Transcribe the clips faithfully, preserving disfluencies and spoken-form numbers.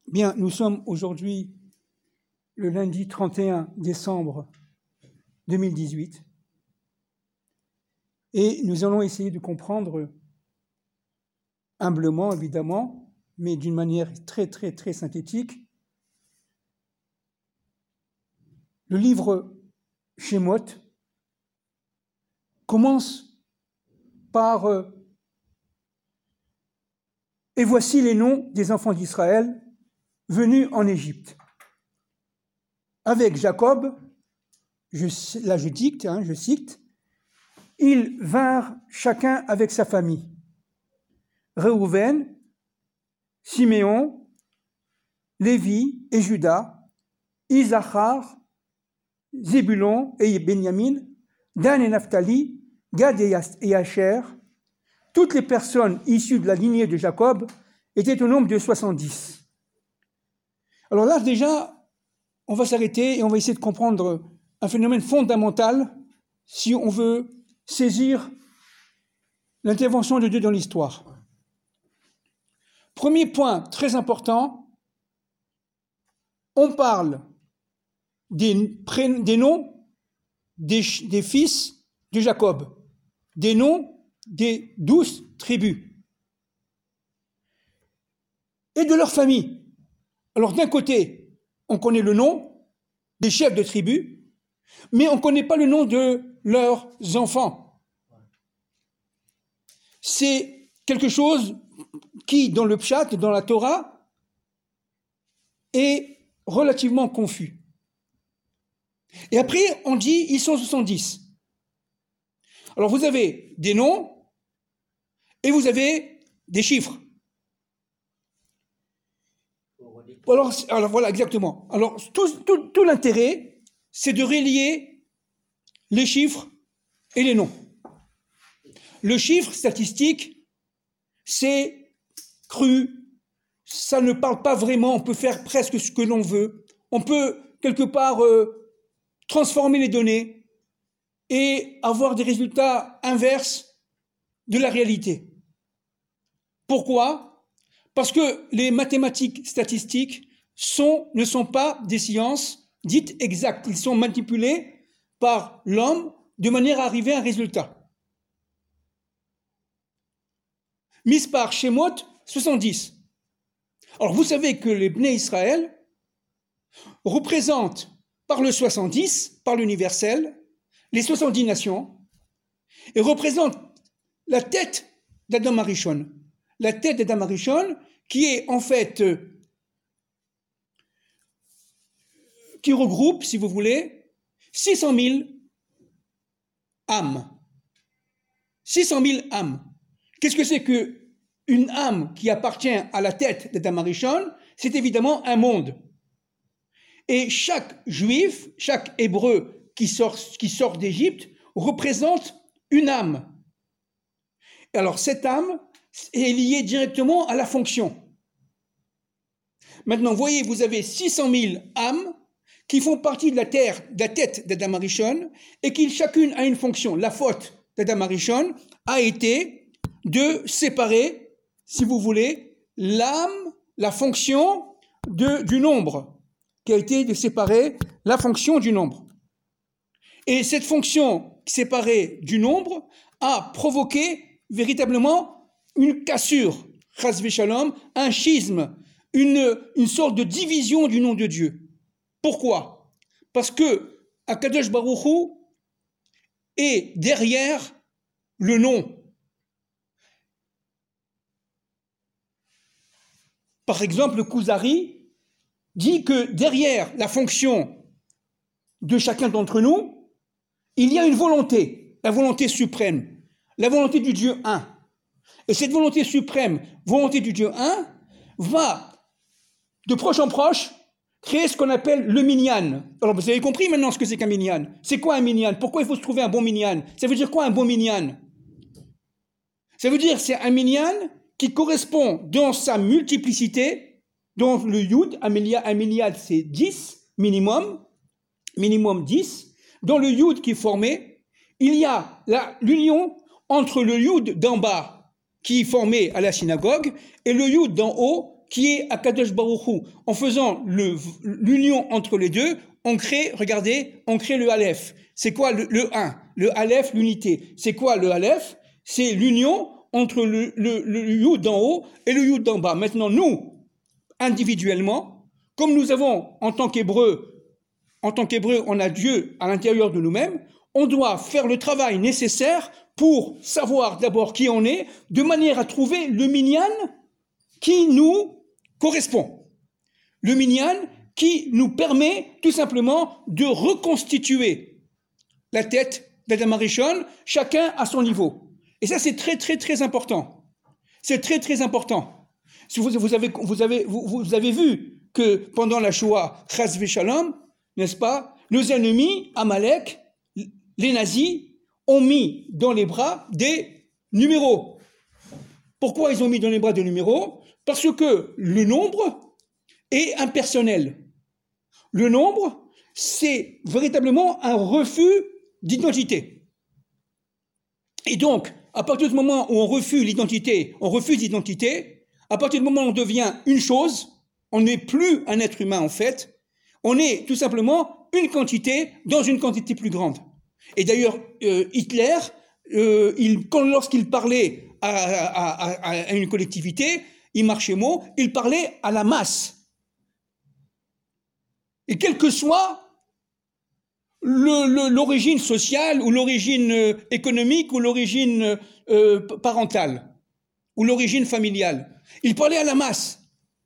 Bien, nous sommes aujourd'hui le lundi trente et un décembre deux mille dix-huit et nous allons essayer de comprendre humblement, évidemment, mais d'une manière très, très, très synthétique, le livre Shemot commence par euh, « Et voici les noms des enfants d'Israël venus en Égypte. Avec Jacob, je, là je dicte, hein, je cite, ils vinrent chacun avec sa famille. Réhouven, Siméon, Lévi et Juda, Isachar, Zébulon et Benjamin, Dan et Naphtali, Gad et Asher. Toutes les personnes issues de la lignée de Jacob étaient au nombre de soixante-dix. Alors là, déjà, on va s'arrêter et on va essayer de comprendre un phénomène fondamental si on veut saisir l'intervention de Dieu dans l'histoire. Premier point très important, on parle des, pré- des noms des, des fils de Jacob, des noms des douze tribus et de leur famille. Alors d'un côté, on connaît le nom des chefs de tribus, mais on ne connaît pas le nom de leurs enfants. C'est quelque chose qui, dans le Pshat, dans la Torah, est relativement confus. Et après, on dit, ils sont soixante-dix. Alors vous avez des noms et vous avez des chiffres. Alors, alors voilà, exactement. Alors tout, tout, tout l'intérêt, c'est de relier les chiffres et les noms. Le chiffre statistique, c'est cru, ça ne parle pas vraiment, on peut faire presque ce que l'on veut, on peut quelque part euh, transformer les données et avoir des résultats inverses de la réalité. Pourquoi ? Parce que les mathématiques statistiques sont, ne sont pas des sciences dites exactes. Ils sont manipulés par l'homme de manière à arriver à un résultat. Mise par Shemot, soixante-dix. Alors vous savez que les Bnei Israël représentent par le soixante-dix, par l'universel, les soixante-dix nations, et représentent la tête d'Adam Arishon. La tête d'Adam Arishon, qui est en fait, euh, qui regroupe, si vous voulez, six cent mille âmes. six cent mille âmes. Qu'est-ce que c'est qu'une âme qui appartient à la tête d'Adam Arishon ? C'est évidemment un monde. Et chaque juif, chaque hébreu qui sort, qui sort d'Égypte représente une âme. Alors cette âme est liée directement à la fonction. Maintenant, vous voyez, vous avez six cent mille âmes qui font partie de la terre, de la tête d'Adam Arishon, et qui chacune a une fonction. La faute d'Adam Arishon a été de séparer, si vous voulez, l'âme, la fonction de, du nombre, qui a été de séparer la fonction du nombre. Et cette fonction séparée du nombre a provoqué véritablement une cassure, chas v'shalom, un schisme, une, une sorte de division du nom de Dieu. Pourquoi ? Parce que Akadosh Baruch Hu est derrière le nom. Par exemple, le Kuzari dit que derrière la fonction de chacun d'entre nous, il y a une volonté, la volonté suprême, la volonté du Dieu un. Et cette volonté suprême, volonté du Dieu un, va de proche en proche créer ce qu'on appelle le minyan. Alors vous avez compris maintenant ce que c'est qu'un minyan. C'est quoi un minyan ? Pourquoi il faut se trouver un bon minyan ? Ça veut dire quoi un bon minyan ? Ça veut dire c'est un minyan qui correspond dans sa multiplicité, dans le yud, un minyan c'est dix minimum, minimum dix. Dans le yud qui est formé, il y a la, l'union entre le yud d'en bas qui est formé à la synagogue et le yud d'en haut qui est Akadosh Baruch Hu. En faisant le, l'union entre les deux, on crée, regardez, on crée le Aleph. C'est quoi le, le un? Le Aleph, l'unité. C'est quoi le Aleph? C'est l'union entre le, le, le Yud d'en haut et le Yud d'en bas. Maintenant, nous, individuellement, comme nous avons, en tant qu'Hébreux, en tant qu'Hébreux, on a Dieu à l'intérieur de nous-mêmes, on doit faire le travail nécessaire pour savoir d'abord qui on est, de manière à trouver le minyan qui nous correspond. Le minyan qui nous permet tout simplement de reconstituer la tête d'Adam Arishon, chacun à son niveau. Et ça, c'est très, très, très important. C'est très, très important. Si vous, vous, avez, vous, avez, vous, vous avez vu que pendant la Shoah, Chas v'Shalom, n'est-ce pas, nos ennemis, Amalek, les nazis, ont mis dans les bras des numéros. Pourquoi ils ont mis dans les bras des numéros? Parce que le nombre est impersonnel. Le nombre, c'est véritablement un refus d'identité. Et donc, à partir du moment où on refuse l'identité, on refuse l'identité, à partir du moment où on devient une chose, on n'est plus un être humain en fait, on est tout simplement une quantité dans une quantité plus grande. Et d'ailleurs, euh, Hitler, euh, il, quand, lorsqu'il parlait à, à, à, à une collectivité, il marchait mot, il parlait à la masse. Et quelle que soit le, le, l'origine sociale ou l'origine euh, économique ou l'origine euh, parentale ou l'origine familiale, il parlait à la masse.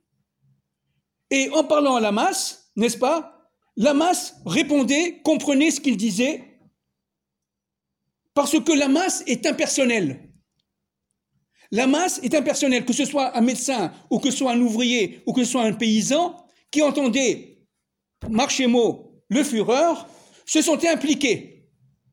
Et en parlant à la masse, n'est-ce pas, la masse répondait, comprenait ce qu'il disait, parce que la masse est impersonnelle. La masse est impersonnelle, que ce soit un médecin, ou que ce soit un ouvrier, ou que ce soit un paysan, qui entendait Marchémo, le Führer, se sont impliqués,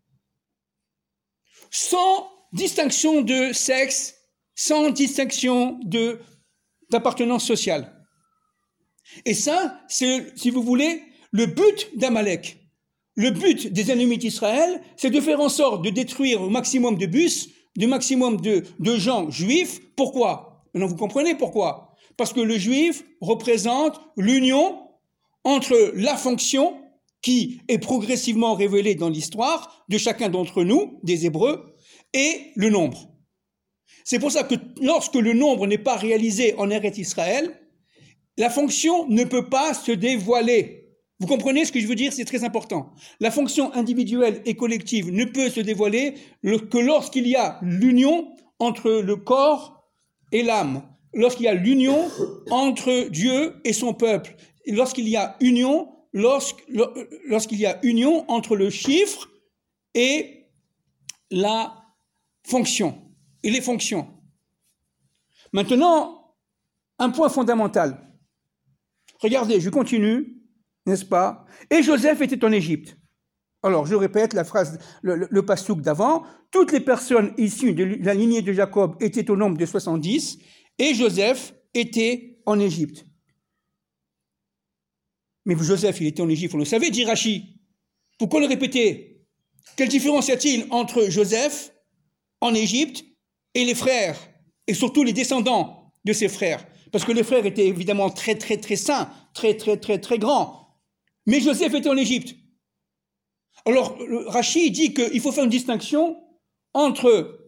sans distinction de sexe, sans distinction de, d'appartenance sociale. Et ça, c'est, si vous voulez, le but d'Amalek. Le but des ennemis d'Israël, c'est de faire en sorte de détruire au maximum de bus, du maximum de, de gens juifs. Pourquoi? Maintenant, vous comprenez pourquoi? Parce que le juif représente l'union entre la fonction qui est progressivement révélée dans l'histoire de chacun d'entre nous, des Hébreux, et le nombre. C'est pour ça que lorsque le nombre n'est pas réalisé en Eretz Israël, la fonction ne peut pas se dévoiler. Vous comprenez ce que je veux dire? C'est très important. La fonction individuelle et collective ne peut se dévoiler que lorsqu'il y a l'union entre le corps et l'âme, lorsqu'il y a l'union entre Dieu et son peuple, lorsqu'il y a union, lorsqu', lorsqu'il y a union entre le chiffre et la fonction, et les fonctions. Maintenant, un point fondamental. Regardez, je continue, n'est-ce pas? Et Joseph était en Égypte. Alors, je répète la phrase, le, le, le passouk d'avant. Toutes les personnes issues de la lignée de Jacob étaient au nombre de soixante-dix, et Joseph était en Égypte. Mais Joseph, il était en Égypte, vous le savez, dit Rachi. Pourquoi le répéter? Quelle différence y a-t-il entre Joseph en Égypte et les frères, et surtout les descendants de ses frères? Parce que les frères étaient évidemment très, très, très saints, très, très, très, très grands. Mais Joseph était en Égypte. Alors, Rachi dit qu'il faut faire une distinction entre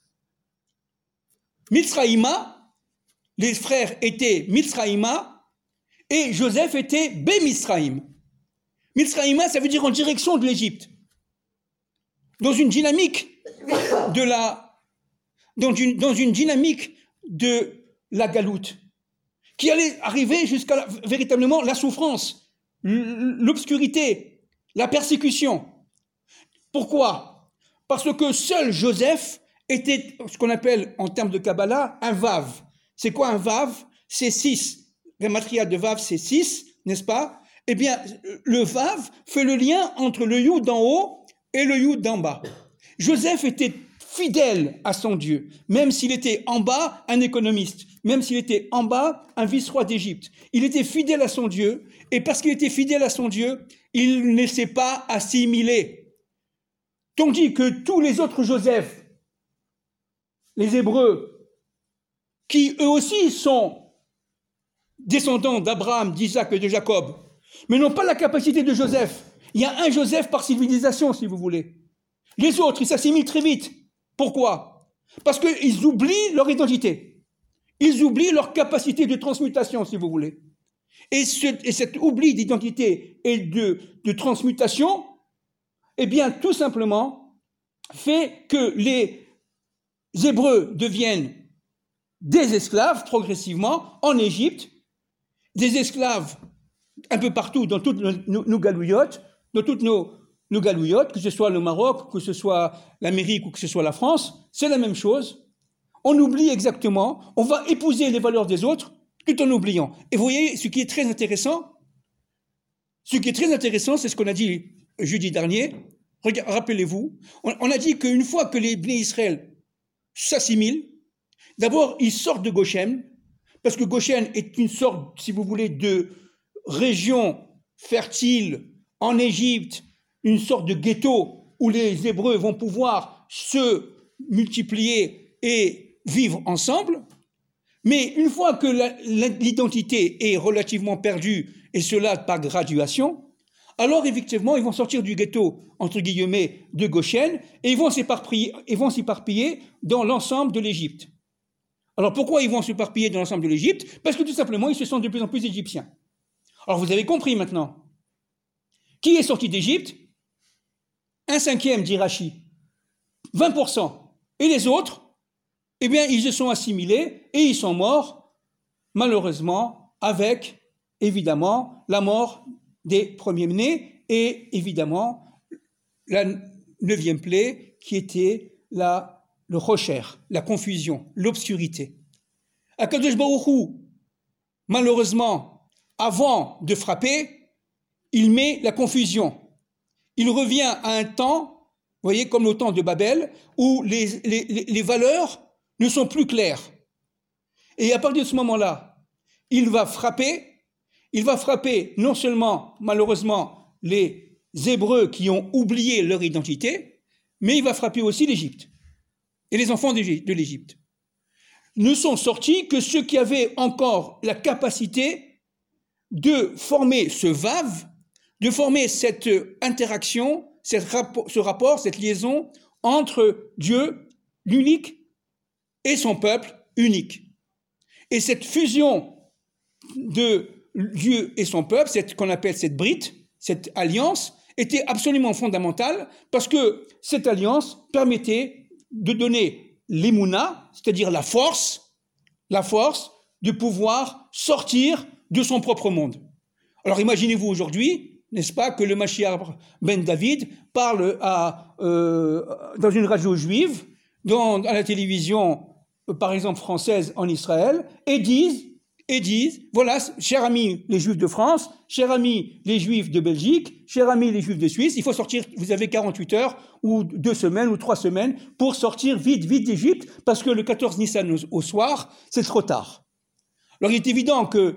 Mitzraïma, les frères étaient Mitzraïma, et Joseph était Bé-Mitzraïm. Mitzraïma, ça veut dire en direction de l'Égypte. Dans une dynamique de la, dans une, dans une dynamique de la galoute, qui allait arriver jusqu'à la, véritablement la souffrance, l'obscurité, la persécution. Pourquoi? Parce que seul Joseph était ce qu'on appelle en termes de Kabbalah un vav. C'est quoi un vav? C'est six. La matria de vav, c'est six, n'est-ce pas? Eh bien, le vav fait le lien entre le yud d'en haut et le yud d'en bas. Joseph était fidèle à son Dieu, même s'il était en bas un économiste, même s'il était en bas un vice-roi d'Égypte. Il était fidèle à son Dieu, et parce qu'il était fidèle à son Dieu, il ne s'est pas assimilé. Tandis que tous les autres Joseph, les Hébreux, qui eux aussi sont descendants d'Abraham, d'Isaac et de Jacob, mais n'ont pas la capacité de Joseph. Il y a un Joseph par civilisation, si vous voulez. Les autres, ils s'assimilent très vite. Pourquoi? Parce qu'ils oublient leur identité. Ils oublient leur capacité de transmutation, si vous voulez. Et, ce, et cet oubli d'identité et de, de transmutation, eh bien, tout simplement, fait que les Hébreux deviennent des esclaves progressivement en Égypte, des esclaves un peu partout dans toutes nos, nos, nos galouillottes, dans toutes nos, nos galouillottes, que ce soit le Maroc, que ce soit l'Amérique ou que ce soit la France, c'est la même chose. On oublie exactement, on va épouser les valeurs des autres tout en oubliant. Et vous voyez, ce qui est très intéressant, ce qui est très intéressant, c'est ce qu'on a dit jeudi dernier. Rappelez-vous, on, on a dit qu'une fois que les Bnei Israël s'assimilent, d'abord, ils sortent de Goshen, parce que Goshen est une sorte, si vous voulez, de région fertile en Égypte, une sorte de ghetto où les Hébreux vont pouvoir se multiplier et vivre ensemble. Mais une fois que la, l'identité est relativement perdue, et cela par graduation, alors effectivement, ils vont sortir du ghetto, entre guillemets, de Goshen, et ils vont s'éparpiller, ils vont s'éparpiller dans l'ensemble de l'Égypte. Alors pourquoi ils vont s'éparpiller dans l'ensemble de l'Égypte? Parce que tout simplement, ils se sentent de plus en plus égyptiens. Alors vous avez compris maintenant. Qui est sorti d'Égypte? Un cinquième, dit Rachi. vingt pour cent. Et les autres, eh bien, ils se sont assimilés et ils sont morts, malheureusement, avec, évidemment, la mort des premiers-nés et, évidemment, la neuvième plaie qui était la, le rocher, la confusion, l'obscurité. Akadosh Baruch Hu, malheureusement, avant de frapper, il met la confusion. Il revient à un temps, vous voyez, comme le temps de Babel, où les, les, les valeurs ne sont plus claires. Et à partir de ce moment-là, il va frapper, il va frapper non seulement, malheureusement, les Hébreux qui ont oublié leur identité, mais il va frapper aussi l'Égypte et les enfants de l'Égypte. Ne sont sortis que ceux qui avaient encore la capacité de former ce vave, de former cette interaction, cette rapport, ce rapport, cette liaison entre Dieu, l'unique, et son peuple unique. Et cette fusion de Dieu et son peuple, cette, qu'on appelle cette brite, cette alliance, était absolument fondamentale parce que cette alliance permettait de donner l'émouna, c'est-à-dire la force, la force de pouvoir sortir de son propre monde. Alors imaginez-vous aujourd'hui, n'est-ce pas, que le Mashiach ben David parle à, euh, dans une radio juive, dans, à la télévision, par exemple française en Israël, et disent, et disent, voilà, chers amis les Juifs de France, chers amis les Juifs de Belgique, chers amis les Juifs de Suisse, il faut sortir, vous avez quarante-huit heures, ou deux semaines, ou trois semaines, pour sortir vite, vite d'Égypte, parce que le quatorze Nissan au, au soir, c'est trop tard. Alors il est évident que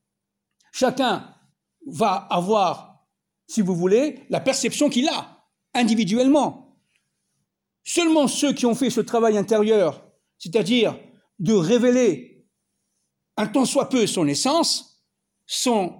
chacun va avoir, si vous voulez, la perception qu'il a, individuellement. Seulement ceux qui ont fait ce travail intérieur, c'est-à-dire de révéler un tant soit peu son essence, son,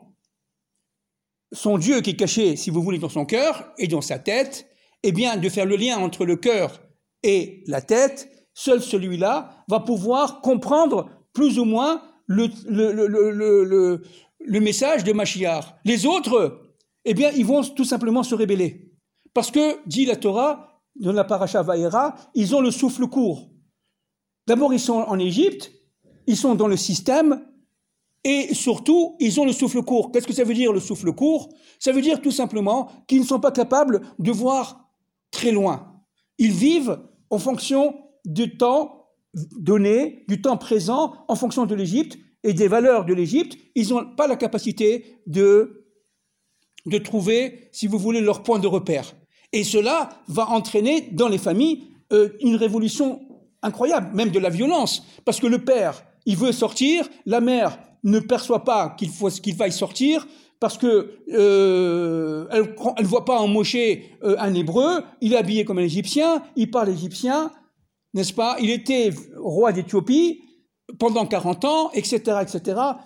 son Dieu qui est caché, si vous voulez, dans son cœur et dans sa tête, eh bien, de faire le lien entre le cœur et la tête, seul celui-là va pouvoir comprendre plus ou moins le, le, le, le, le, le, le message de Mashiach. Les autres, eh bien, ils vont tout simplement se rébeller. Parce que, dit la Torah, dans la paracha Vaïra, ils ont le souffle court. D'abord, ils sont en Égypte, ils sont dans le système, et surtout, ils ont le souffle court. Qu'est-ce que ça veut dire, le souffle court? Ça veut dire tout simplement qu'ils ne sont pas capables de voir très loin. Ils vivent en fonction du temps donné, du temps présent, en fonction de l'Égypte et des valeurs de l'Égypte. Ils n'ont pas la capacité de, de trouver, si vous voulez, leur point de repère. Et cela va entraîner dans les familles euh, une révolution incroyable, même de la violence, parce que le père, il veut sortir, la mère ne perçoit pas qu'il faut qu'il faille sortir, parce que euh, elle ne voit pas en Moshe euh, un Hébreu, il est habillé comme un Égyptien, il parle égyptien, n'est-ce pas? Il était roi d'Éthiopie pendant quarante ans, et cetera, et cetera.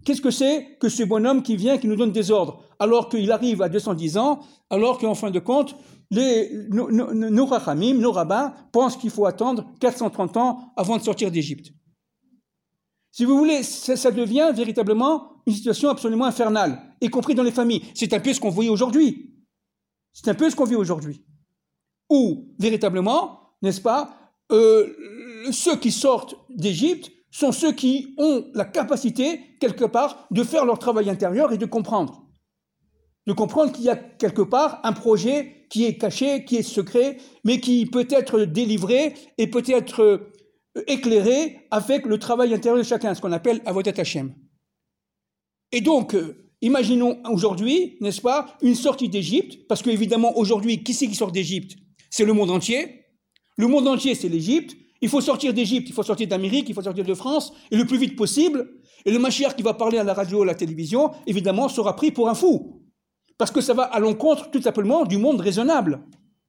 qu'est-ce que c'est que ce bonhomme qui vient, qui nous donne des ordres, alors qu'il arrive à deux cent dix ans, alors qu'en fin de compte, les, nos, nos, nos rachamim, nos rabbins, pensent qu'il faut attendre quatre cent trente ans avant de sortir d'Égypte. Si vous voulez, ça, ça devient véritablement une situation absolument infernale, y compris dans les familles. C'est un peu ce qu'on voit aujourd'hui. C'est un peu ce qu'on vit aujourd'hui. Où, véritablement, n'est-ce pas, euh, ceux qui sortent d'Égypte sont ceux qui ont la capacité, quelque part, de faire leur travail intérieur et de comprendre. De comprendre qu'il y a quelque part un projet qui est caché, qui est secret, mais qui peut être délivré et peut être éclairé avec le travail intérieur de chacun, ce qu'on appelle Avodat Hashem. Et donc, imaginons aujourd'hui, n'est-ce pas, une sortie d'Égypte, parce qu'évidemment, aujourd'hui, qui c'est qui sort d'Égypte? C'est le monde entier. Le monde entier, c'est l'Égypte. Il faut sortir d'Égypte, il faut sortir d'Amérique, il faut sortir de France, et le plus vite possible. Et le Mashiach qui va parler à la radio, à la télévision, évidemment, sera pris pour un fou. Parce que ça va à l'encontre, tout simplement, du monde raisonnable.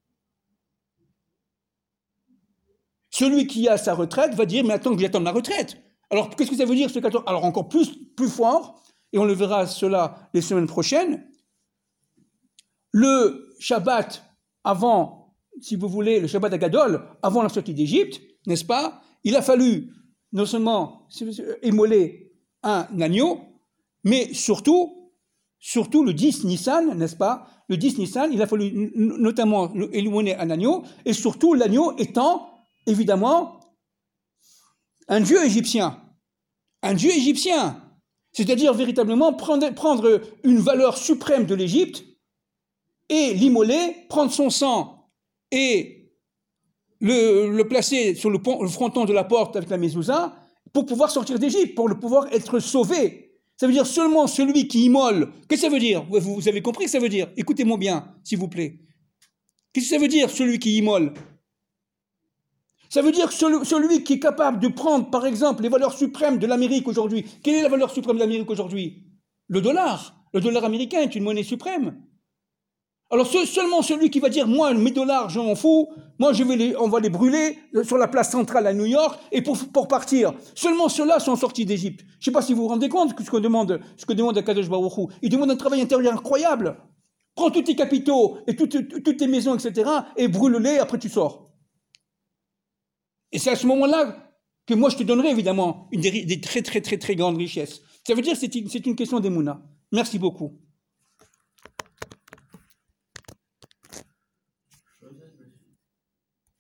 Celui qui a sa retraite va dire, mais attends que j'attende ma retraite. Alors, qu'est-ce que ça veut dire, ce quatorze? Alors, encore plus, plus fort, et on le verra cela les semaines prochaines, le Shabbat avant, si vous voulez, le Shabbat Agadol, avant la sortie d'Égypte, n'est-ce pas? Il a fallu non seulement immoler un agneau, mais surtout, surtout le dix Nissan, n'est-ce pas? Le dix Nissan, il a fallu notamment immoler un agneau, et surtout l'agneau étant, évidemment, un dieu égyptien. Un dieu égyptien. C'est-à-dire véritablement prendre, prendre une valeur suprême de l'Égypte et l'immoler, prendre son sang et le, le placer sur le, pont, le fronton de la porte avec la mezouza pour pouvoir sortir d'Égypte, pour le pouvoir être sauvé. Ça veut dire seulement celui qui immole. Qu'est-ce que ça veut dire? vous, vous avez compris ce que ça veut dire? Écoutez-moi bien, s'il vous plaît. Qu'est-ce que ça veut dire, celui qui immole? Ça veut dire celui, celui qui est capable de prendre, par exemple, les valeurs suprêmes de l'Amérique aujourd'hui. Quelle est la valeur suprême de l'Amérique aujourd'hui? Le dollar. Le dollar américain est une monnaie suprême. Alors ce, seulement celui qui va dire, moi, mes dollars, je m'en fous, moi, je vais les, on va les brûler sur la place centrale à New York, et pour, pour partir. Seulement ceux-là sont sortis d'Égypte. Je ne sais pas si vous vous rendez compte de ce que demande, ce que demande Akadosh Baruch Hu. Il demande un travail intérieur incroyable. Prends tous tes capitaux, et toutes, toutes tes maisons, et cetera, et brûle-les, après tu sors. Et c'est à ce moment-là que moi, je te donnerai évidemment une des, des très, très, très, très grandes richesses. Ça veut dire que c'est une, c'est une question d'Emouna. Merci beaucoup.